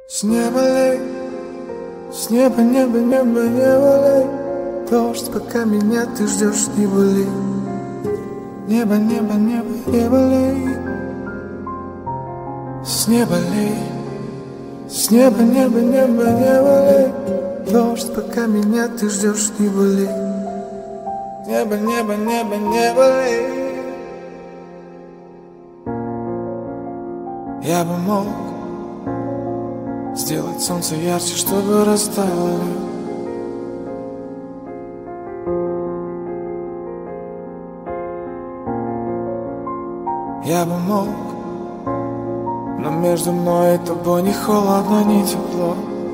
С неба лей, с неба, небо, небо, небо лей. Дождь, пока меня ты ждешь, не болей. Небо, небо, небо, небо лей. С неба лей, с неба, небо, небо, небо лей. Дождь, пока меня ты ждешь, не болей. Небо, небо, небо, небо лей. Я бы мог сделать солнце ярче, чтобы растаяло. Я бы мог, но между мной и тобой ни холодно, ни тепло.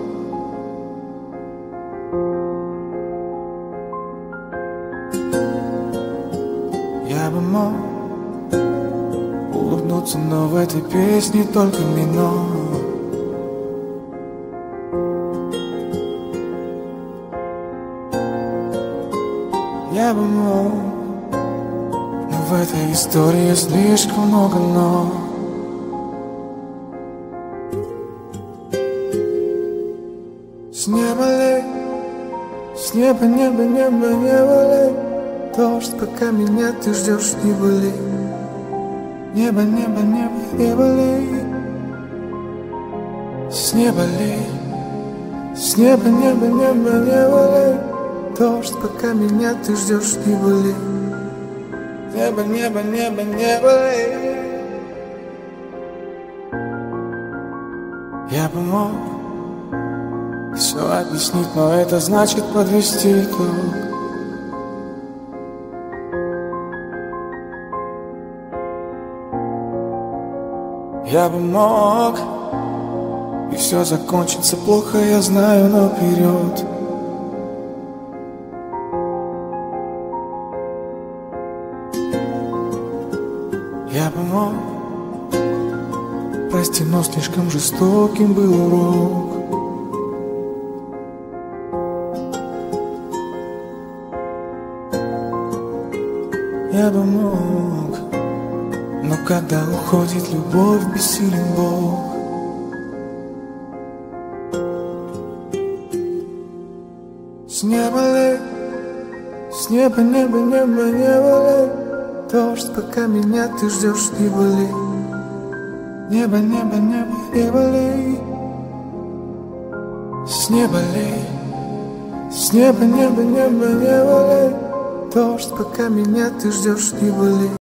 Я бы мог улыбнуться, но в этой песне только минор. Я бы мог, но в этой истории слишком много «но». С неба лей, с неба, небо, небо, небо лей. Дождь, пока меня ты ждешь, не болей. Небо, небо, небо, небо лей. С неба лей, с неба, небо, небо, небо лей. Дождь, пока меня ты ждешь, не болей. Небо, небо, небо, небо лей. Я бы мог все объяснить, но это значит подвести итог. Я бы мог, и все закончится плохо, я знаю наперед. Я бы мог, прости, но слишком жестоким был урок. Я бы мог, но когда уходит любовь, бессилен Бог. С неба лей, с неба, небо, небо, небо лей. Дождь, пока меня ты ждешь, не болей. Небо, небо, небо, небо лей. С неба лей, с неба, небо, небо, небо лей. Дождь, пока меня ты ждешь, не болей.